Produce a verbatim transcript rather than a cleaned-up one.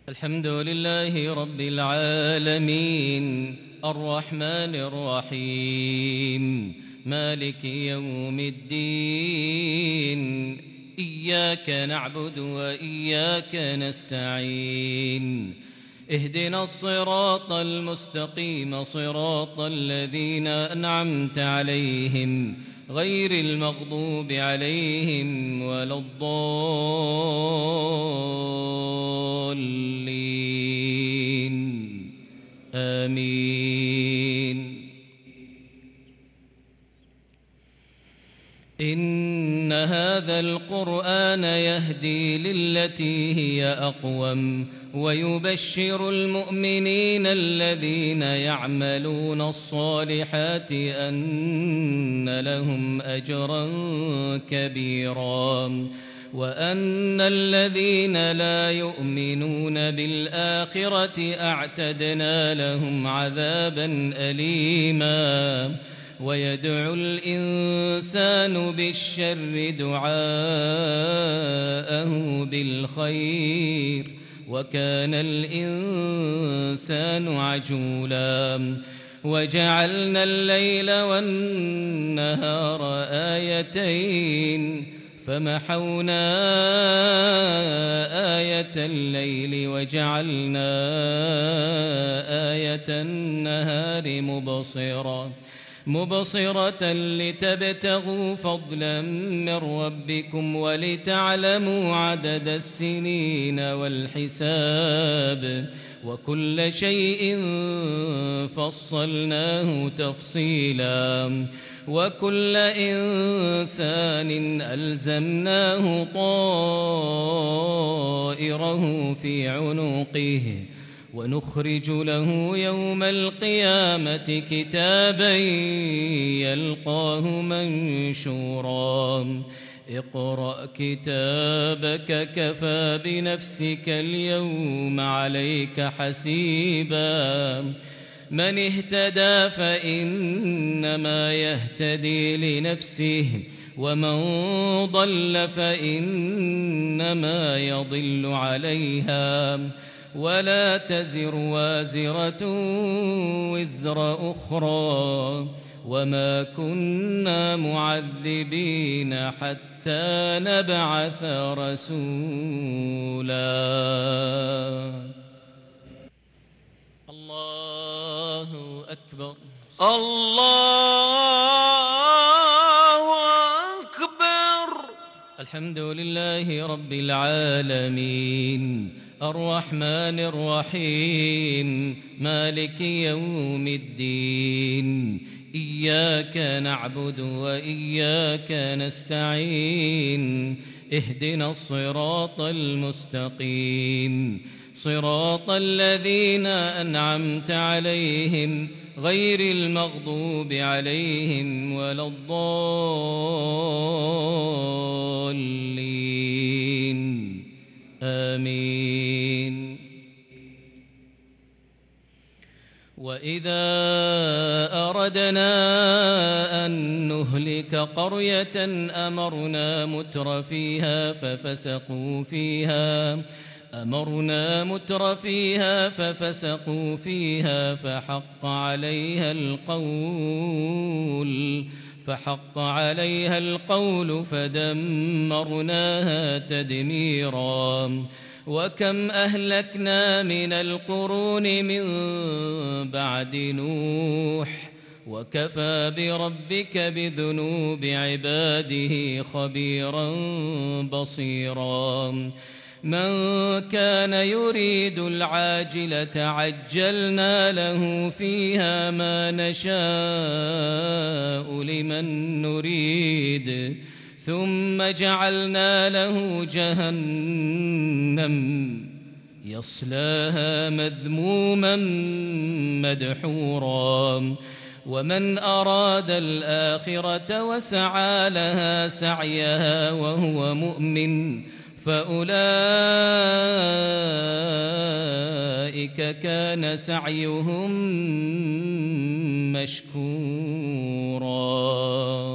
الحمد لله رب العالمين الرحمن الرحيم مالك يوم الدين إياك نعبد وإياك نستعين اهدنا الصراط المستقيم صراط الذين أنعمت عليهم غير المغضوب عليهم ولا الضالين آمين. إن هذا القرآن يهدي للتي هي أقوم ويبشر المؤمنين الذين يعملون الصالحات أن لهم أجرا كبيرا وأن الذين لا يؤمنون بالآخرة أعتدنا لهم عذابا أليما. ويدعو الإنسان بالشر دعاءه بالخير وكان الإنسان عجولا. وجعلنا الليل والنهار آيتين فمحونا آية الليل وجعلنا آية النهار مبصرة مبصرة لتبتغوا فضلا من ربكم ولتعلموا عدد السنين والحساب وكل شيء فصلناه تفصيلا. وكل إنسان ألزمناه طائره في عنقه ونخرج له يوم القيامة كتابا يلقاه منشورا. اقرأ كتابك كفى بنفسك اليوم عليك حسيبا. من اهتدى فإنما يهتدي لنفسه ومن ضل فإنما يضل عليها ولا تزر وازرة وزر أخرى وما كنا معذبين حتى نبعث رسولا. الله أكبر. الله أكبر. الحمد لله رب العالمين الرحمن الرحيم مالك يوم الدين إياك نعبد وإياك نستعين اهدنا الصراط المستقيم صراط الذين أنعمت عليهم غير المغضوب عليهم ولا الضالين آمين. وإذا أردنا أن نهلك قرية أمرنا متر فيها ففسقوا فيها أمرنا متر فيها ففسقوا فيها فحق عليها القول فحق عليها القول فدمرناها تدميرا. وكم أهلكنا من القرون من بعد نوح وكفى بربك بذنوب عباده خبيرا بصيرا. من كان يريد العاجلة عجلنا له فيها ما نشاء لمن نريد ثم جعلنا له جهنم يصلاها مذموما مدحورا. ومن أراد الآخرة وسعى لها سعيها وهو مؤمن فأولئك كان سعيهم مشكورا.